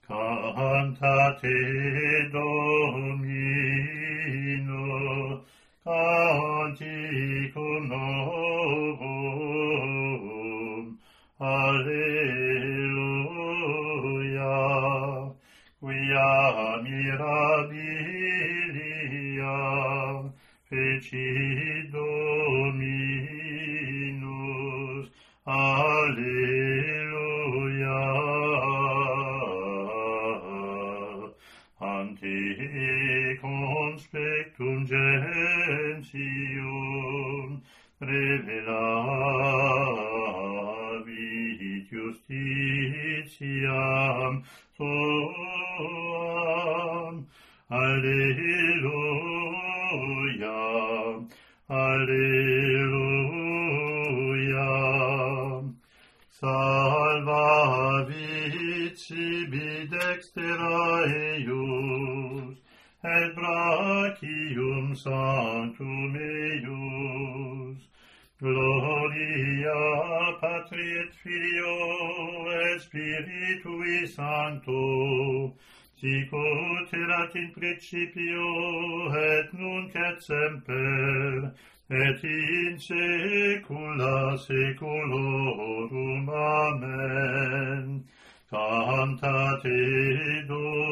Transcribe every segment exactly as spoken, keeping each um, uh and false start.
Cantate Domino, canticum novum, Alleluia, quia mirabilia feci Dominus, Alleluia. Ante conspectum gentium revelavit justitiam tuam. Alleluia, Alleluia. Salvavit sibi dextera eius, et brachium sanctum eius. Gloria Patri et Filio et Spiritui Sancto, sic ut erat in principio et nunc et semper, et in saecula saeculorum. Amen. Cantate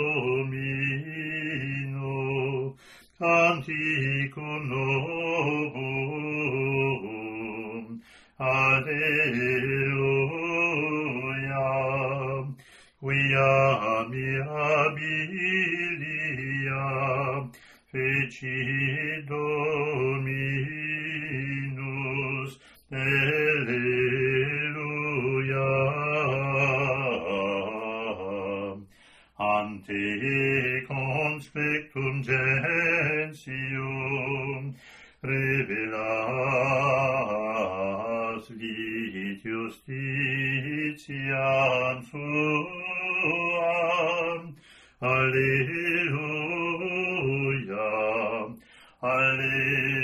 Domino, canticum novum, Alleluia, quia mirabilia feci Dominus, Alleluia. Ante conspectum gentium revelavit justitiam suam. Alleluia, Alleluia.